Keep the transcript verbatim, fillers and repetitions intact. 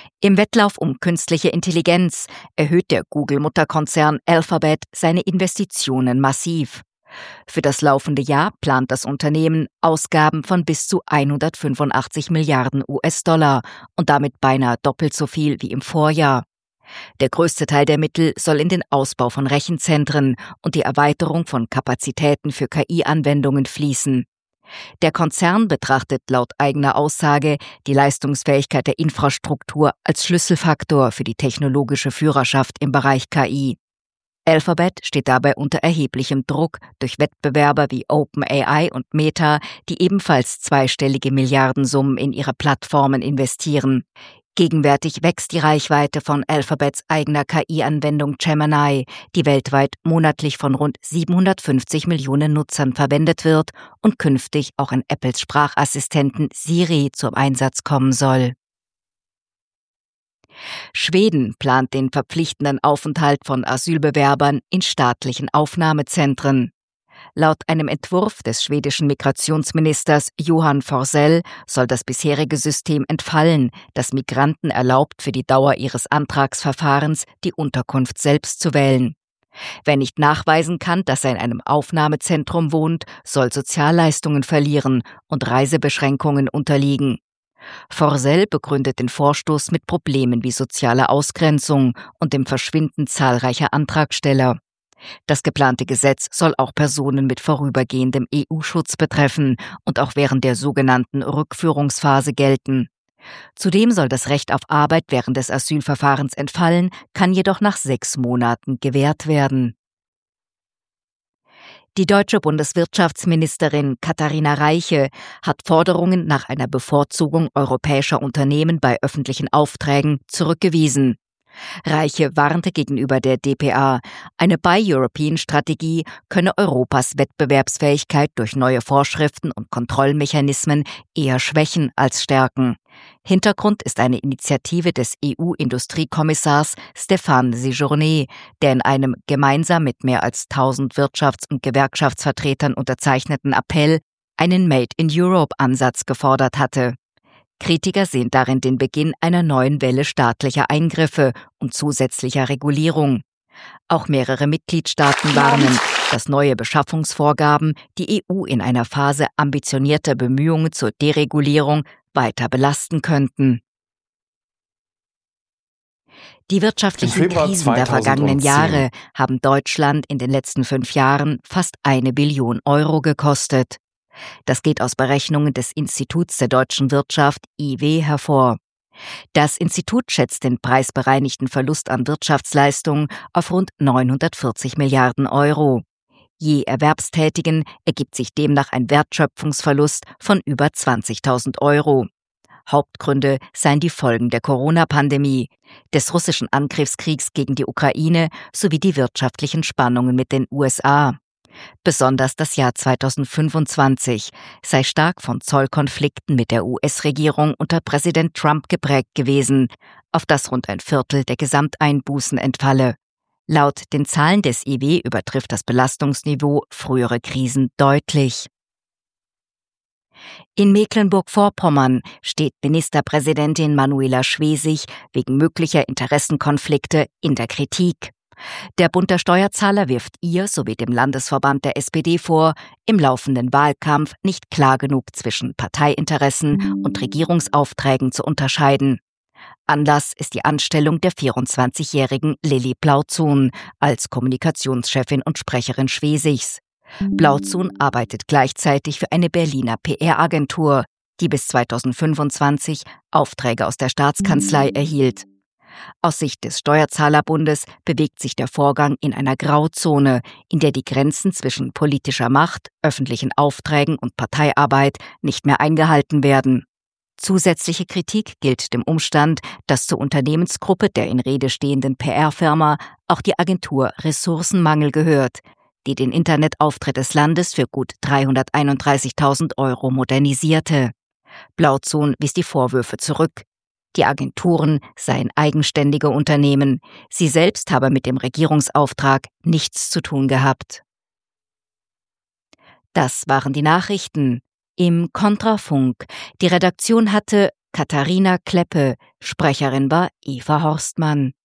Im Wettlauf um künstliche Intelligenz erhöht der Google-Mutterkonzern Alphabet seine Investitionen massiv. Für das laufende Jahr plant das Unternehmen Ausgaben von bis zu hundertfünfundachtzig Milliarden U S-Dollar und damit beinahe doppelt so viel wie im Vorjahr. Der größte Teil der Mittel soll in den Ausbau von Rechenzentren und die Erweiterung von Kapazitäten für K I-Anwendungen fließen. Der Konzern betrachtet laut eigener Aussage die Leistungsfähigkeit der Infrastruktur als Schlüsselfaktor für die technologische Führerschaft im Bereich K I. Alphabet steht dabei unter erheblichem Druck durch Wettbewerber wie OpenAI und Meta, die ebenfalls zweistellige Milliardensummen in ihre Plattformen investieren. Gegenwärtig wächst die Reichweite von Alphabets eigener K I-Anwendung Gemini, die weltweit monatlich von rund siebenhundertfünfzig Millionen Nutzern verwendet wird und künftig auch in Apples Sprachassistenten Siri zum Einsatz kommen soll. Schweden plant den verpflichtenden Aufenthalt von Asylbewerbern in staatlichen Aufnahmezentren. Laut einem Entwurf des schwedischen Migrationsministers Johan Forssell soll das bisherige System entfallen, das Migranten erlaubt, für die Dauer ihres Antragsverfahrens die Unterkunft selbst zu wählen. Wer nicht nachweisen kann, dass er in einem Aufnahmezentrum wohnt, soll Sozialleistungen verlieren und Reisebeschränkungen unterliegen. Forssell begründet den Vorstoß mit Problemen wie sozialer Ausgrenzung und dem Verschwinden zahlreicher Antragsteller. Das geplante Gesetz soll auch Personen mit vorübergehendem E U-Schutz betreffen und auch während der sogenannten Rückführungsphase gelten. Zudem soll das Recht auf Arbeit während des Asylverfahrens entfallen, kann jedoch nach sechs Monaten gewährt werden. Die deutsche Bundeswirtschaftsministerin Katharina Reiche hat Forderungen nach einer Bevorzugung europäischer Unternehmen bei öffentlichen Aufträgen zurückgewiesen. Reiche warnte gegenüber der D P A, eine Buy-European-Strategie könne Europas Wettbewerbsfähigkeit durch neue Vorschriften und Kontrollmechanismen eher schwächen als stärken. Hintergrund ist eine Initiative des E U-Industriekommissars Stéphane Séjourné, der in einem gemeinsam mit mehr als tausend Wirtschafts- und Gewerkschaftsvertretern unterzeichneten Appell einen Made-in-Europe-Ansatz gefordert hatte. Kritiker sehen darin den Beginn einer neuen Welle staatlicher Eingriffe und zusätzlicher Regulierung. Auch mehrere Mitgliedstaaten warnen, dass neue Beschaffungsvorgaben die E U in einer Phase ambitionierter Bemühungen zur Deregulierung weiter belasten könnten. Die wirtschaftlichen Krisen der vergangenen Jahre haben Deutschland in den letzten fünf Jahren fast eine Billion Euro gekostet. Das geht aus Berechnungen des Instituts der deutschen Wirtschaft I W hervor. Das Institut schätzt den preisbereinigten Verlust an Wirtschaftsleistung auf rund neunhundertvierzig Milliarden Euro. Je Erwerbstätigen ergibt sich demnach ein Wertschöpfungsverlust von über zwanzigtausend Euro. Hauptgründe seien die Folgen der Corona-Pandemie, des russischen Angriffskriegs gegen die Ukraine sowie die wirtschaftlichen Spannungen mit den U S A. Besonders das Jahr zweitausendfünfundzwanzig sei stark von Zollkonflikten mit der U S-Regierung unter Präsident Trump geprägt gewesen, auf das rund ein Viertel der Gesamteinbußen entfalle. Laut den Zahlen des I W übertrifft das Belastungsniveau frühere Krisen deutlich. In Mecklenburg-Vorpommern steht Ministerpräsidentin Manuela Schwesig wegen möglicher Interessenkonflikte in der Kritik. Der Bund der Steuerzahler wirft ihr sowie dem Landesverband der S P D vor, im laufenden Wahlkampf nicht klar genug zwischen Parteiinteressen und Regierungsaufträgen zu unterscheiden. Anlass ist die Anstellung der vierundzwanzigjährigen Lilly Blauzun als Kommunikationschefin und Sprecherin Schwesigs. Blauzun arbeitet gleichzeitig für eine Berliner P R-Agentur, die bis zweitausendfünfundzwanzig Aufträge aus der Staatskanzlei erhielt. Aus Sicht des Steuerzahlerbundes bewegt sich der Vorgang in einer Grauzone, in der die Grenzen zwischen politischer Macht, öffentlichen Aufträgen und Parteiarbeit nicht mehr eingehalten werden. Zusätzliche Kritik gilt dem Umstand, dass zur Unternehmensgruppe der in Rede stehenden P R-Firma auch die Agentur Ressourcenmangel gehört, die den Internetauftritt des Landes für gut dreihunderteinunddreißigtausend Euro modernisierte. Blauzun wies die Vorwürfe zurück. Die Agenturen seien eigenständige Unternehmen. Sie selbst habe mit dem Regierungsauftrag nichts zu tun gehabt. Das waren die Nachrichten im Kontrafunk. Die Redaktion hatte Katharina Kleppe, Sprecherin war Eva Horstmann.